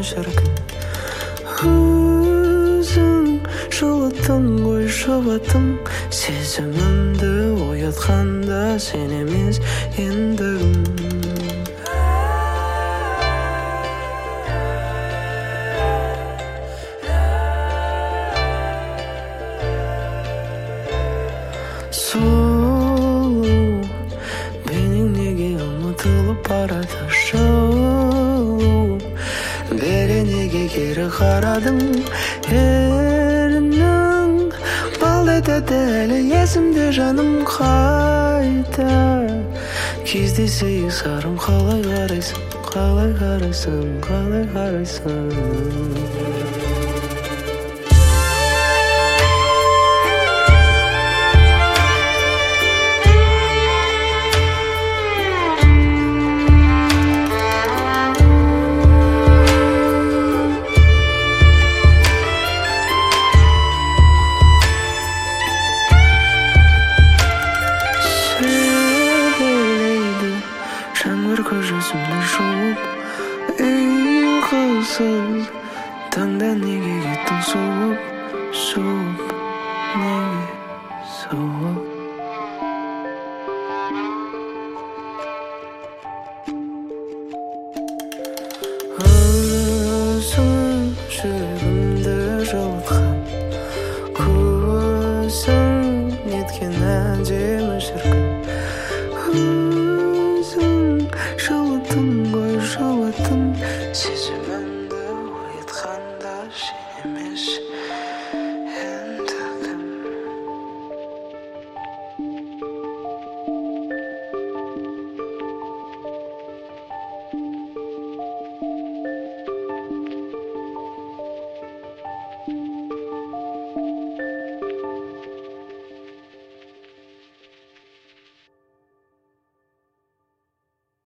шіркін. Өзің жылыттың ғой жұбаттың сезімімді оятқанда сен емес ендігім. Сұлу бейнең неге ұмытылып барады, жылу бере неге кері қарадың, ерінің балдетеді әлі есімде жаным қайта. Кездесейік сарым, қалай қарайсың, қалай қарайсың, қалай қарайсың. Жаңбыр көз жүзімді жуып, ұйқысыз таңда неге кеттің суып, суып, неге суып. Өзің жүрегімді жылытқан, көзің неткен әдемі шіркін. Жылыттың ғой жылыттың сезімімді оятқанда сен емес